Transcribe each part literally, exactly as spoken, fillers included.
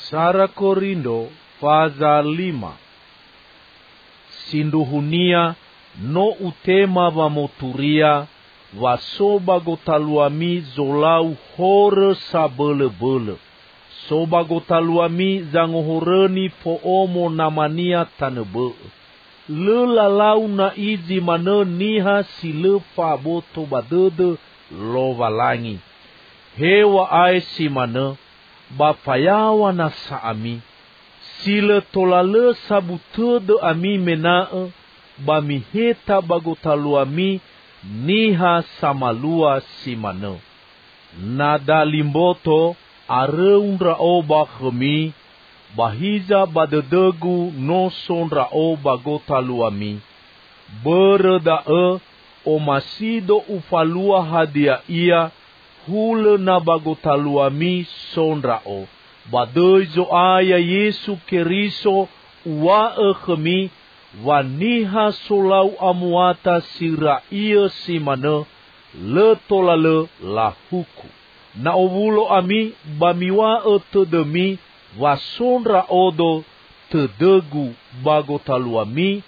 Sara Korindo faza lima. Sinduhunia no utema wa moturia wasoba gotaluami zolau hore sabele-bele. Soba gotaluami zangohoreni poomo namania tanebe. Le lalau na izi mana niha sile faboto badede lovalangi. Hewa ai si mana bafayawa na saami. Sile tolale sabutede ami menae bamiheta bagotaluami niha samalua si mana. Nada limboto areundra oba khemi bahiza badedegu no sonra oba gotaluami. Bereda e o masido ufalua hadia ia hule na bagotaluami sonra o. Badeizo aya Yesu Keriso ua e khemi waniha solau amuata sira ia simane le tolale la huku. Na owulo ami bamiwa e tedemi wasondra odo tedegu bagotaluami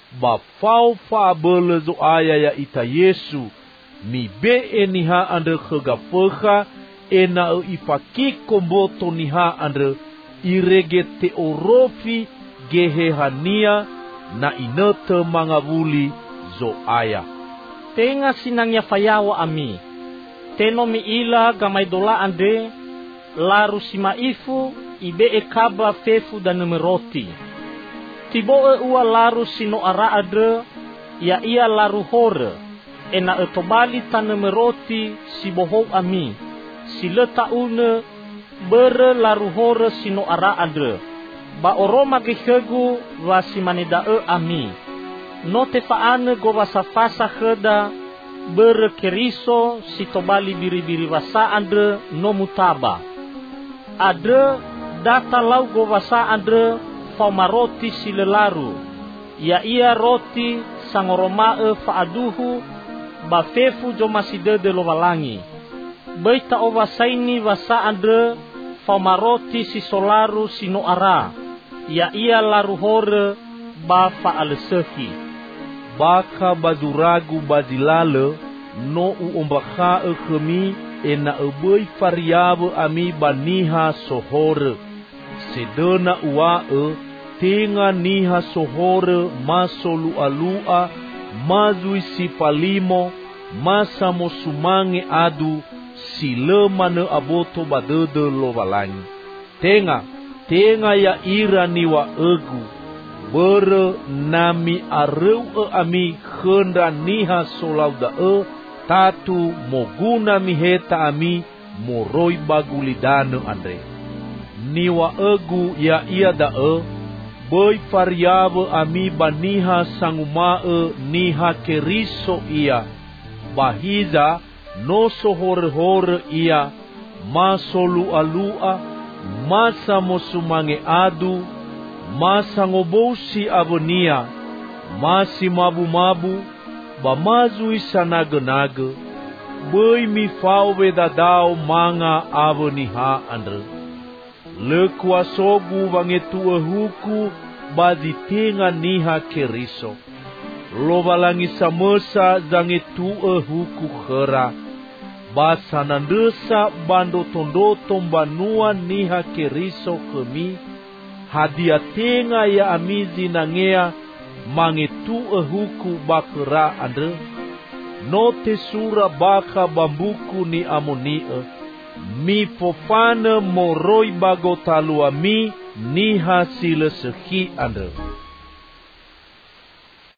bafau fabele zo aya ya ita Yesu mi be eniha ande khegafeha ena e ifaki komboto niha ande irege teorofi gehehania na inete mangavuli zo aya. Tenga sinangnya fayawa ami. Teno mi ila gamai dola ande laru simaifu ibe e kaba fefu dan numeroti. Tibo e ua laru sino ara ade ya ia laru hore. Ena e tobali tan numeroti si bohou ami. Si leta une bere laru hore sino ara ade. Ba oroma gehegu wa simanida e ami. No te faane go wasafasa heda bere Keriso si tobali biri-biri wasa andre no mutaba. Ade data lau go wasa andre faumaroti si lelaru. Ya ia roti sangoromae faaduhu bafefu jo maside de lovalangi. Beita o wasaini wasa andre faumaroti si solaru si no ara. Ya ia laru hore ba faalesehi. Baka bazuragu bazilale no uombakha e khemi ena eboi fariabe ami baniha sohore. Sedena ua e tenga niha sohore masolu alua mazui sipalimo masa mosumange adu sile mane aboto badede lovalangi. Tenga, tenga ya ira niwa egu. Bere nami areu e ami khenda niha solauda e tatu moguna miheta ami moroi bagulidane andre. Niwa egu ya ia da e boi fariabe ami baniha sangumae niha Keriso ia. Bahiza no sohore-hore ia masolu alua masa mosumange adu masa ngobosi abonia, masi mabu-mabu, bamazui sanage-nage, boi mi fauwe dadao manga aboniha andre. Le kuasogu wangetue huku bazitenga niha Keriso. Lovalangi samesa zangetue huku khera. Basanandesa bando-tondoto mbanua niha Keriso khemi. Hadia tenga ya amizi nangea mangetu ehuku bakera andre. No te sura baka bambuku ni amonie. Mi fofane moroi bagotalua mi ni hasile sehi andre.